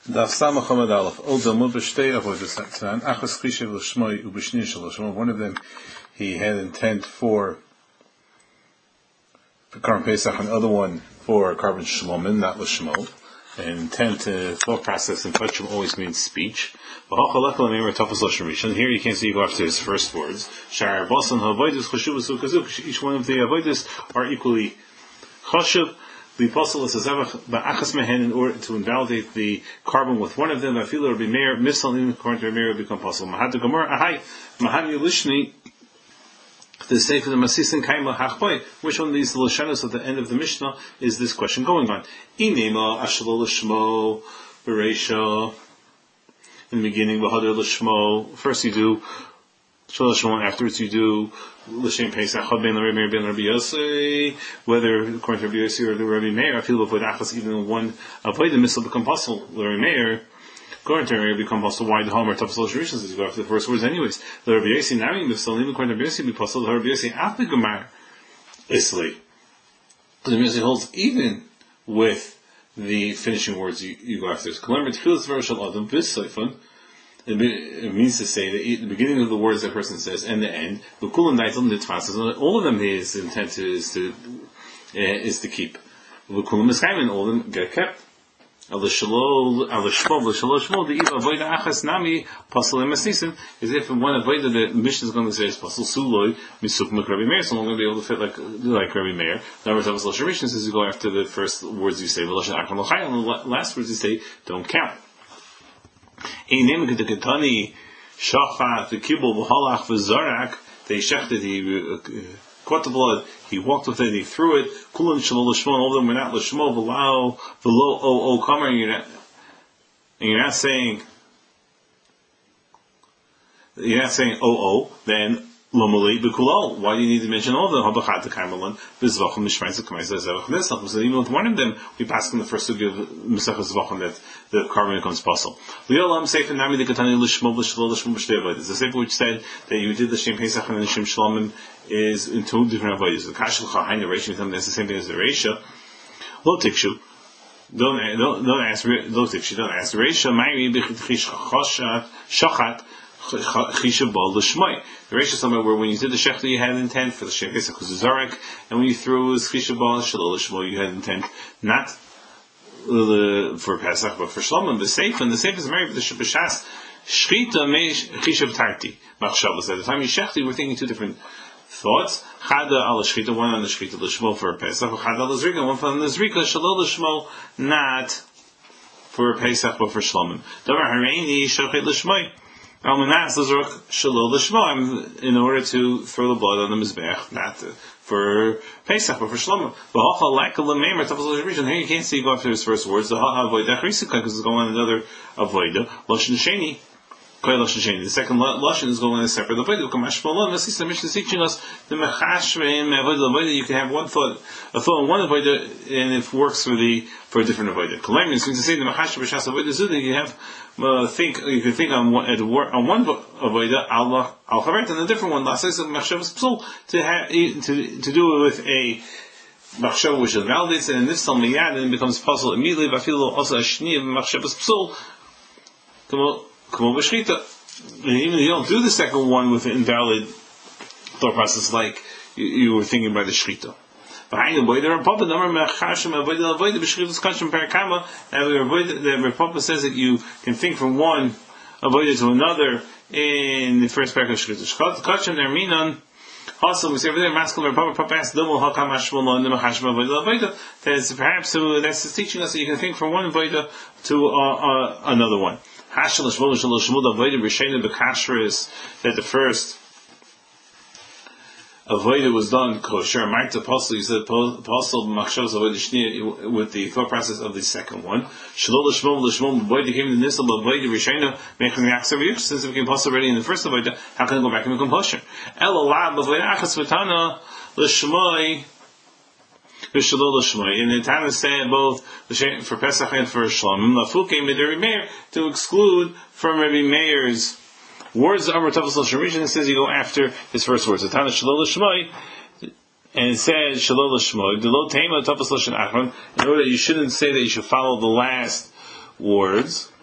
Daf Samach Hamad Aleph. Oda Mud B'Shtei Avodas Hatzan. Achas Chishev L'Shmoi U'B'Shnei Shel L'Shmoi. One of them, he had intent for Karban Pesach, and the other one for Karban Shlomin, not L'Shmo. And intent, thought process, and touch always means speech. Here you can't see you go after his first words. Each one of the avodas are equally chashuv. The apostle is ba'achas mehen in order to invalidate the carbon with one of them. I feel it will be meir misalim according to meir will become possible. Mahad the Gemara ahai mahad yulishni. The Sefer the Masisin Kaima Hachboy. Which one of these lashanos at the end of the Mishnah is this question going on? Inema Ashalol Lishmo Bereisha. In the beginning, Bahadar Lishmo. First you do Shalol Lishmo, afterwards you do L'Shem Pesach Chad Ben Rabbi Meir Ben Rabbi Yossi. Whether according to Rabbi Yossi or the Rabbi Meir, I feel avoid achas even one avoid the missile become possible. Rabbi Meir. According to Rabbi become possible. Why the Homer Tapas Lashon as you go after the first words anyways. The Rabbi Yossi now even according to Rabbi Yossi be possible. The Rabbi Yossi after Gemar Isli. The Rabbi Yossi holds even with the finishing words you go after. It means to say that the beginning of the words that person says and the end, all of them his intent is to keep. All of them get kept. Is if one avodah the Mishnah is going to say is pasul suloi misuk Rabbi Meir, so I'm going to be able to fit like Rabbi Meir. Now we're talking about Lashon Rishon says you go after the first words you say, and the last words you say don't count. They shechted, he caught the blood, he walked with it, he threw it. Kulan shalol l'shmo, all of them were not l'shmo, v'lo o kamer, and you're not saying o, then lomali b'kulal. Why do you need to mention all of them? Habachat kaimalan v'zvachim mishmais k'mais zevach nesach. So even with one of them, we pass on the first to give misachas zvachim that the carbon becomes possible. Li'olam sefer nami dekatani l'shmo v'shlo l'shmo b'shtei avodas. The sefer which said that you did the shem pesach and the shem shlomin is in two different avodas. The kashel chahain the reisha, that's the same thing as the reisha. Lo tikshu. Don't ask the reisha. Ma'iri b'chish shachat. The ratio somewhere where when you did the shechta you had intent for the shem pesach was zarek, and when you threw was chishabal shalol shmo you had intent not for pesach but for shlom and the seif is married with the b'shas shchita me chishav tarti machshavas. At the time you shechta you were thinking two different thoughts. Chada al shchita, one on the shchita l'shmo for pesach, chada al zrika, one on the zrika shalol l'shmo, not for pesach but for shlom. Davar hareini shochet l'shmoi. In order to throw the blood on the mizbech, not for Pesach, but for Shlomo. Here you can't see you go after his first words. The because it's going on another avoida. The second lashon is going on a separate avoida. The Mishnah is teaching us the mechashvein you can have a thought in one avoida, and it works for a different avoida. Means to say the mechashvein b'shas avoida zuda you have. You can think on one avoida al chavet, and a different one lasais of machshavas psul to do it with a machshav which invalidates it, and this tal miyad, and it becomes puzzle immediately. But I feel also a shni of machshavas psul. Even if you don't do the second one with an invalid thought process like you were thinking by the shchita. Behind the avodah, Rapapa says that you can think from one avodah to another in the first paragraph of shchita. Kachim there minan. Also, we say over there, masculine Papa asks, that perhaps that's teaching us that you can think from one avodah to another one. That the first avodah was done kosher. Mike the apostle, you said apostle machshavas avodah shnia with the thought process of the second one. Shalol l'shmom avodah came to the nisal avodah rishayna making the aksav yuch. Since it became possible already in the first avodah, how can it go back and become kosher? El alab avodah achas v'tana l'shmoi v'shalol l'shmoi. And the Tana said both for Pesach and for Shlomim lafuke midei Meir to exclude from Rabbi Meir's words of Amar Tavos Lashon Rishon. It says you go after his first words. The Tana Shalol L'Shmoi, and it says Shalol L'Shmoi. The Lo Tema Tavos Lashon Achron. In order that you shouldn't say that you should follow the last words.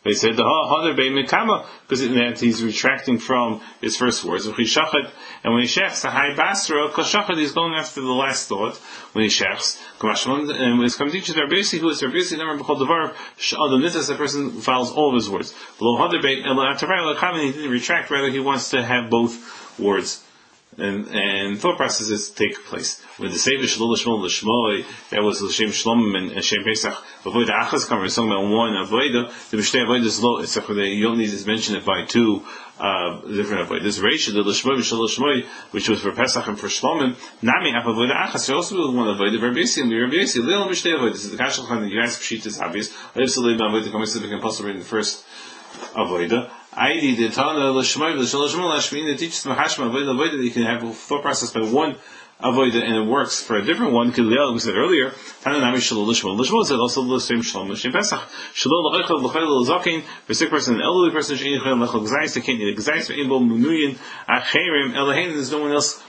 They said the Hadar Bei Mekama, because he's retracting from his first words. And when he shechs, the high basra, Kashachad, he's going after the last thought when he shechs. And when it's coming to teach Rabbi Yossi, who is Rabbi Yossi, number B'chol Devar, Sh'adam Nitas, the person follows all of his words. Below Hadar Bei Ela Atavar Ela he didn't retract, rather he wants to have both words. And thought processes take place. When the Sefer Shalol L'Shmoi, that was L'Shem Shlom and Shem Pesach, Avodah Achas come, we're talking about one Avodah, the B'shtei Avodah is low, except for you don't need to mention it by two different Avodah. This Reisha, the L'Shmoi, Shalol L'Shmoi, which was for Pesach and for Shlomim, Nami Ap Avodah Achas, there also was one Avodah, Rabbi Yossi, Lil B'shtei Avodah. This is the Kashal Khan, you guys' Pshit is obvious. Lev Salei B'Avodah, coming to the Impossible in the first Avodah. Aidi the Tana L'Shmoi L'Shmoi L'Shmoi that teaches Mahashma Avodah that you can have a thought process by one Avodah and it works for a different one. Kiliel we said earlier. Tana Nami Shalol L'Shmoi L'Shmoi said also the same Shalom L'Shem Pesach Shalol L'Oichel L'Chayil L'Zakin for sick person, an elderly person Shein Chayil L'Chel Gzais they can't eat Gzais for Inbol Munuyin Acherim Elahein. There's no one else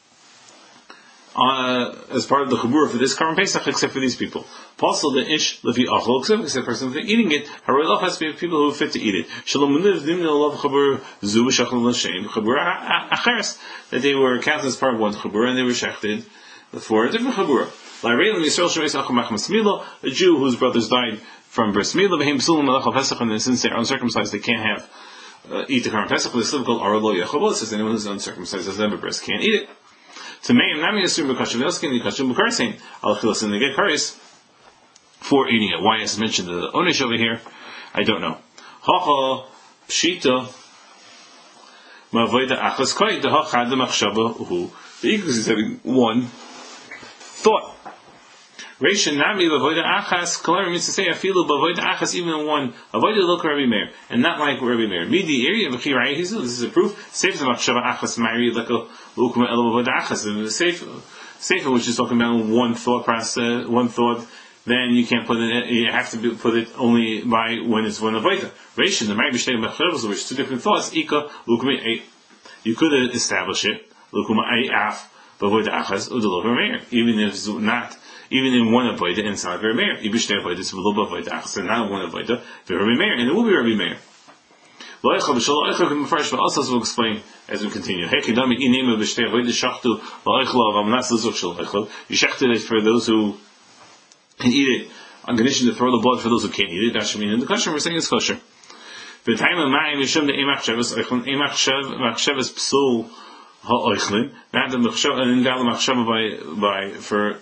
as part of the Chabura for this current Pesach except for these people. Also, the ish lefi achol except the person for eating it. Harei has to be people who are fit to eat it. Shalom niv dimna love chabur zu b'shachol l'shem chabura acheres that they were counted as part of one chabura and they were shechted for a different chabura. L'Areil Yisrael shemeis achol machmas mila, a Jew whose brothers died from bris mila v'hem psulim melachal pesach, and since they're uncircumcised they can't have eat the current pesach. But it's still called arlo yachavol. It says anyone who's uncircumcised doesn't have a bris can't eat it. To me, nami assume b'kashav elskin b'kashav b'karsin al chilas and they get karis for eating it. Why is mentioned the onish over here? I don't know. Haha pshita ma'avoda achas koi the hachad the machshava who the equals is having one thought. Reisha nami b'avoda achas kalar means to say afilu b'avoda achas even in one avoda look Rabbi Meir and not like Rabbi Meir. Midi area of Chirai Hizu. This is a proof. Safe the machshava achas ma'iri like a lukma el b'avoda achas and the safe which is talking about one thought process, one thought. Then you can't put it. You have to put it only by when it's one avodah. Reishin the ma'ir b'shtei machshavos, which two different thoughts. Ika lukma. You could establish it lukma af b'avodah achas u'delov Meir, even if it's not. Even in one avodah inside Rabbi Meir, ibishtei avodah is v'lo b'avodah achas, and not one avodah Rabbi Meir, and it will be Rabbi Meir. Lo'echel b'shol lo'echel can first, but also will explain as we continue. Hekidami inema b'shtei avodah shachtu lo'echel avamnas l'zok shel lo'echel. You shechted it for those who can eat it on condition to throw the blood for those who can't eat it. That should mean in the kosher we're saying it's kosher. The time of ma'im yishum the emach shavas oichlin emach shavas psul ha'oichlin. Not the machshav and then the machshav by for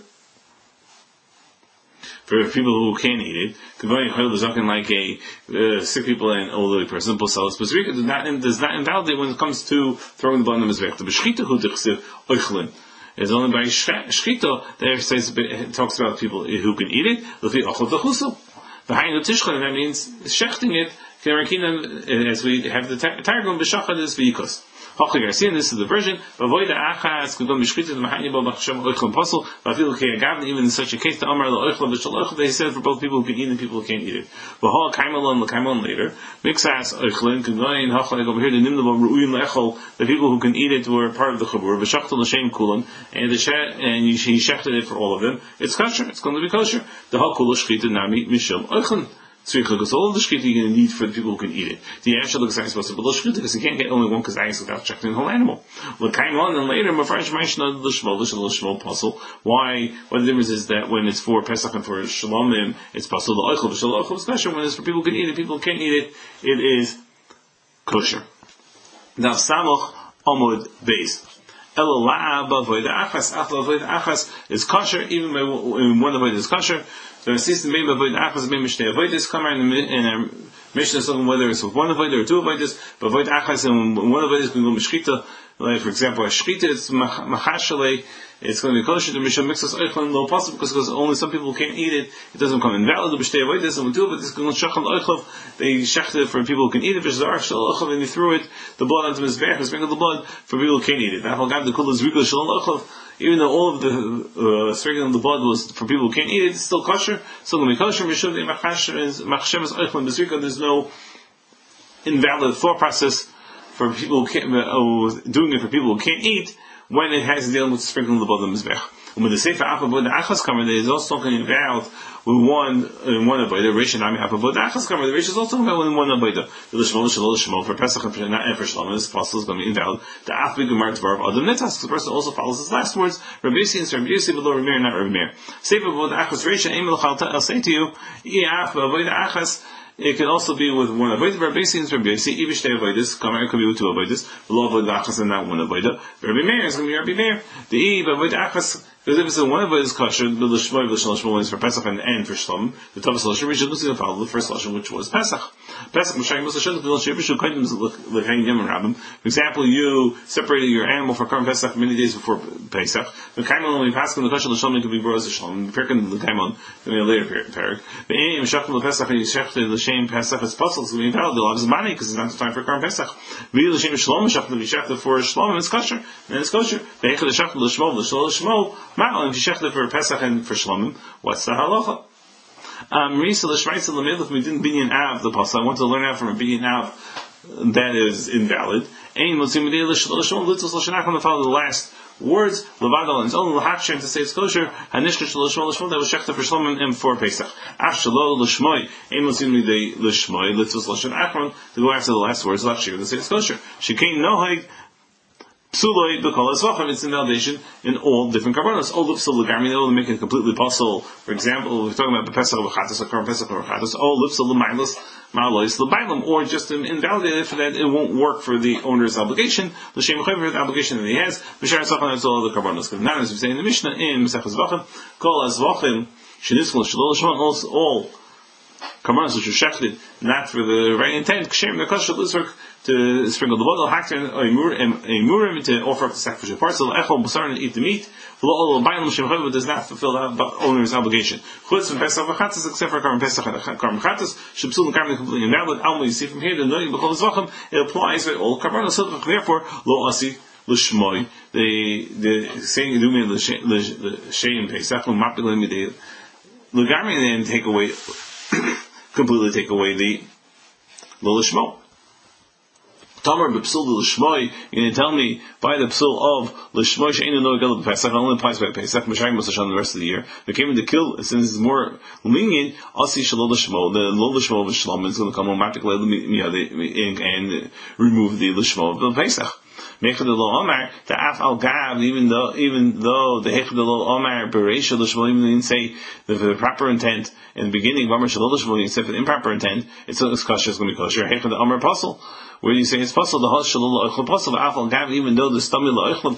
people who can't eat it. Like a sick people and elderly person. But does not invalidate when it comes to throwing the blood in the mizbech. The b'shchita hu dichsiv oichlin. It's only by shchita that it talks about people who can eat it. The that means shechting it. As we have the targum b'shachad is v'yikos. This is the version. Even in such a case, they said for both people who can eat and people who can't eat it. Later, mixas over here the people who can eat it were part of the chabur. And he shechted it for all of them. It's kosher. It's going to be kosher. The hakul shchita nami mishum oichlin. Because all of the shchita you're going to need for the people who can eat it. The actual looks like it's supposed to be shchita because you can't get only one kazayis without checking the whole animal. What came on and later, mafresh ma'ishna l'shmol puzzle. Why? What the difference is that when it's for Pesach and for Shalomim, it's puzzle. The oichel v'shal is kosher. When it's for people who can eat it, people who can't eat it, it is kosher. Now samoch amud beis. Ela b'avodah achas, achla b'avodah achas is kosher. Even when one avodah is kosher. The system maybe avoid achas, maybe mishnei avoid this. Come in our Mishnah talking whether it's with one avoid or two avoiders. But avoid achas and one avoid is going to go mishchita. Like for example, a shchita it's machashale. It's going to be kosher. The Mishnah mixes oichlin no possible because only some people can't eat it. It doesn't come invalid. The mishnei avoid this and we do it. But this going to shachal oichlin. They shechted it for people who can eat it. V'shzar shal oichlin and they threw it the blood onto mizbeach and sprinkled the blood for people who can't eat it. Now halgav the kol is rigel shal oichlin. Even though all of the sprinkling of the blood was for people who can't eat it, it's still kosher. Still going to be kosher. There's no invalid thought process for people who can't, doing it for people who can't eat when it has to deal with sprinkling the blood of the mizbech. And with the Sefer Apabod Achas Kamer, there is also talking about with one avodah. Reish Nami Apabod Achas Kamer. The Reish is also talking about with one avodah. The Lishmo Shalol Shmo for Pesach and for Shalom. This apostle is going to be invalid. The Afbi Gemar Tvar of Adam Netas. The person also follows his last words. Rabbi Yossi and Rabbi Yossi, but Rabbi Meir, not Rabbi Meir. Sefer Apabod Achas Reish Aimel Chalta. I'll say to you, Iaf Avodah Achas. It can also be with one avodah. Rabbi Yossi and Rabbi Yossi. Even shtei avodas. Kamer could be with two avodas. The law of avodah achas and not one avodah. Rabbi Meir is going to be Rabbi Meir. The eve avodah achas. Because if it's a one avodah is kosher, the l'shmoy is for Pesach and for Shlom. The Tavas Lashon which is losing follow the first Lashon, which was Pesach. Pesach Mishayim was Lashon. The Lashon Yibushu Kaidim is l'chayin Yom Rabbim. For example, you separated your animal for Karm Pesach many days before Pesach. The Kaimon when we pass on the kosher l'Shlom it could be brought as a Shlom. The Perkin the Kaimon in a later parak. The Aim Shachim l'Pesach and Yishachim l'Shem Pesach is puzzle. So we invalid the law is money because it's not the time for Karm Pesach. We l'Shem Shlom Shachim l'Yishachim for Shlom it's kosher and it's kosher. The Eichel l'Shachim l'Shmo l'Shmo Ma'al and Yishachim for Pesach and for Shlomim. What's the halacha? Risa l'shreitza l'medlach we didn't binyan av the pasuk. I want to learn out from a binyan av that is invalid. Ein motzim midei l'shon litzos l'shanachon to follow the last words levadal and it's only l'hachshem to say it's kosher hanishkash l'shon that was shechta for Shlomim and for Pesach. Af shelo l'shmoy ein motzim midei l'shmoy litzos l'shanachon to go after the last words l'hachshem to say it's kosher. Shekain nohag Psuloi b'kol asvachim, it's an validation in all different karbanos. All the psul l'garmi, they will make it completely possible. For example, we're talking about the Pesach of Chatas, or Karm Pesach of Chatas, all lipsul l'mailos, ma'alois l'bailam, or just invalidated for that, it won't work for the owner's obligation, l'shem for the obligation that he has, b'shar asvachim, that's all the karbanos. Because now, as we say in the Mishnah, in Mesech Zvachim, kol asvachim, sheniskol shalol shman, all karbanos which are shechted, not for the right intent, kshem, the kosher l'isruk, to sprinkle the blood, hakter a murim to offer up the sacrificial parts. So echol b'sar and eat the meat. But does not fulfill the owner's obligation. Chutz from Pesach v'chatzos except for Karm Pesach and Karm Chatzos. Shebsul and Karm completely invalid. Alma you see from here the noy b'chol zvachim it applies to all karbanos. So therefore lo asi l'shmoy the saying do me l'shem Pesach l'mapilim midei l'garmi then take away completely take away the l'shmo. Tamar b'psul l'shmoy, you're going to tell me by the psul of l'shmoy she'enu no gel b'Pesach, only applies by Pesach, Mishayim Mosashan the rest of the year. They came in to kill, since it's more lenient, asi shalol l'shmo, the lo l'shmo of Shlom is going to come automatically and remove the l'shmo of the Pesach. Mechad lo Omar, the af al gav, even though the hechad lo Omar bereisha l'shmo, even though you didn't say the proper intent in the beginning, Omar shalol l'shmo, you said for the improper intent, it's kosher, it's going to be kosher. Hechad the Omar apostle. Where you say it's possible the hos shalol la'oichlav possible afal gav even though the stamil la'oichlav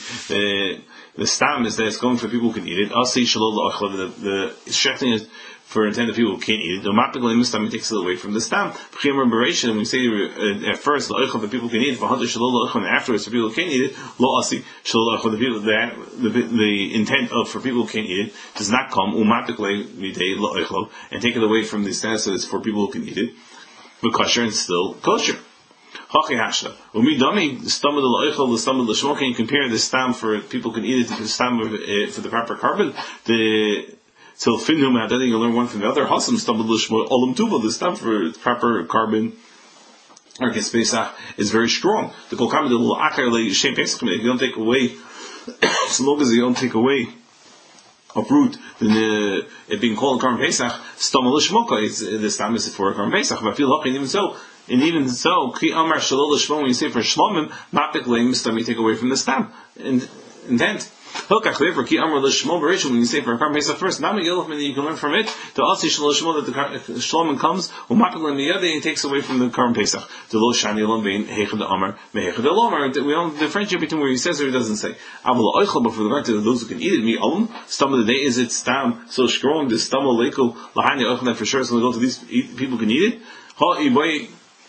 the stam is that it's going for people who can eat it. Asi shalol la'oichlav the shechting is for intended people who can't eat it. The mapikol mistam takes it away from the stam. B'chiyam reparation we say at first la'oichlav the people can eat it. V'hadar shalol la'oichlav and afterwards for people who can't eat it. Lo asi shalol la'oichlav the people that the intent of for people who can't eat it does not come umatikol midei la'oichlav and take it away from the status that it's for people who can eat it. But kosher and still kosher. Hachi hashla. Umidami stam the la'oichel the stam the shmo. Can you compare the stam for people can eat it to the stam for the proper carbon? The till finhum I think you'll learn one from the other. Hasam stam the shmo olam tuva the stam for proper carbon. Or Pesach is very strong. The kol kam the little akar le shem Pesach. You don't take away as long as you don't take away uproot it being called Karm Pesach. Stam the shmoka is the stam is for Karm Pesach. But I feel lucky even so. And even so, Ki Amar Shalol L'Shmo, when you say for Shlomim, Mapik Leim Stam, you take away from the stam. Intent. Hilkach, therefore, Ki Amar L'Shmo Bereshim, when you say for Karm Pesach first, Nami Yelachman, you can learn from it, the Asi Shalol L'Shmo, that the Shlomim comes, Mapik Leim Yadeh, and takes away from the Karm Pesach. The Lo Shani Elam Vein, Heichad Amar, Mehechad Elomar, we don't differentiate between where he says or he doesn't say. Aval Oichel, but for the regard to those who can eat it, me Olam, Stam of the day, is it Stam, so strong, the Stam Olekel, Lahani Oichel, that for sure is going to go to these people can eat it? Ha Ibai,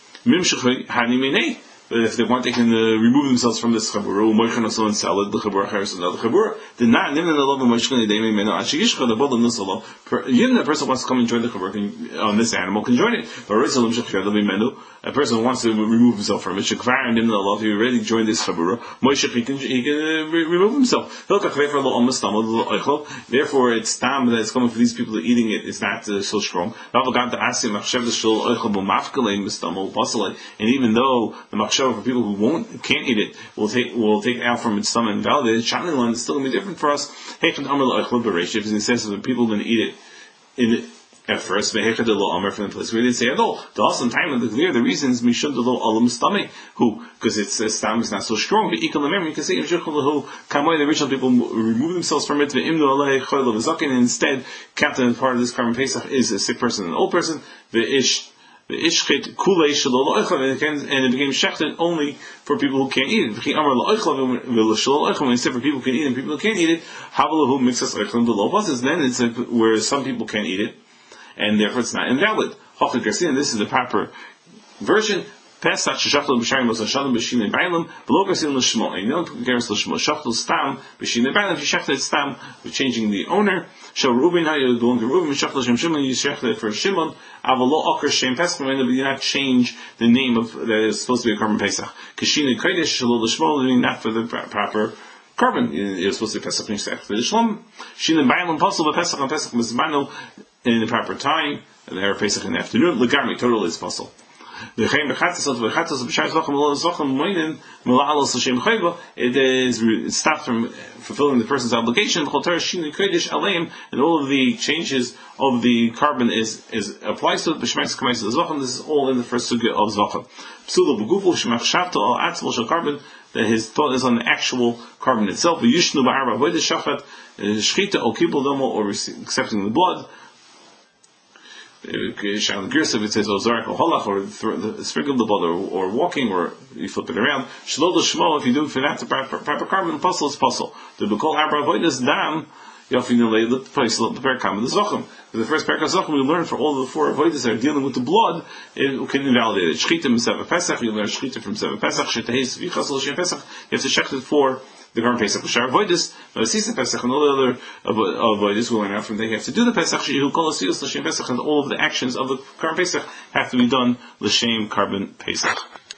but if they want, they can remove themselves from this chabura. Moichan also and sell it. The chabura cheres another chabura. The not nimna the love of moichan they may not. Ashigishcha the bodam nusalo. Even the person who wants to come and join the chabura on this animal can join it. But risalim shechir the menu. A person who wants to remove himself from it. Shekvar and nimna the love. He already joined this chabura. Moichan he can remove himself. Therefore, it's tam that it's coming for these people eating it. It's not so strong. And even though the machshav show for people who can't eat it, we'll take it out from its stomach and validate it. Shani Lan is still going to be different for us. If he says that people are going to eat it at first, from the place we didn't say at all. The awesome time of the clear, the reason is Mishum the Alam stomach, because its stomach is not so strong, but equal memory, you can say the original people remove themselves from it, and instead, captain part of this Karban Pesach is a sick person and an old person, and it became shechted only for people who can't eat it. Instead for people who can eat it and people who can't eat it, then it's where some people can't eat it, and therefore it's not invalid. And this is the proper version. Pesach shechtel b'sharim was hashadim b'shinei b'aylam below garsin l'shmo. And you don't garsin l'shmo. Shechtel stam b'shinei b'aylam. If you shechtel stam, we're changing the owner. Shel Reuben how you belong to Reuben. Shechtel Shem Shimon. You shechtel it for Shimon. Avalo Aker Shem Pesach. But you do not change the name of that is supposed to be a Karban Pesach. Kishinei Kodesh Shelo l'shmo. Meaning not for the proper Karban. You're supposed to be Pesach Nishach for the Shlom. Shinei b'aylam possible but Pesach and Pesach Mizmano in the proper time. And the Pesach in the afternoon. Legami totally is possible. It is stopped from fulfilling the person's obligation, and all of the changes of the Karban is applies to it. This is all in the first sugya of Zvachim. That his thought is on the actual Karban itself. Or accepting the blood. If it says Ozark or Holach or sprinkle the blood or walking or you flip it around. Shlo l'shmo, if you do it for that the proper Karban, puzzle is puzzle. The B'kol Abra Avodas Dam Yafinalei the place the Perkam the Zochim. The first Perkam Zochim we learn for all the four Avodas that are dealing with the blood, it can invalidate it. Shchita from Seven Pesach, you learn Shchita from Seven Pesach. Shetahis Vichas L'Shem Pesach. You have to check it for the Karban Pesach, Shar Avodas, but Asisa Pesach, and all the other Avodas will learn out from. They have to do the Pesach. Who call Asisa L'Shem Pesach, and all of the actions of the Karban Pesach have to be done L'Shem Karban Pesach.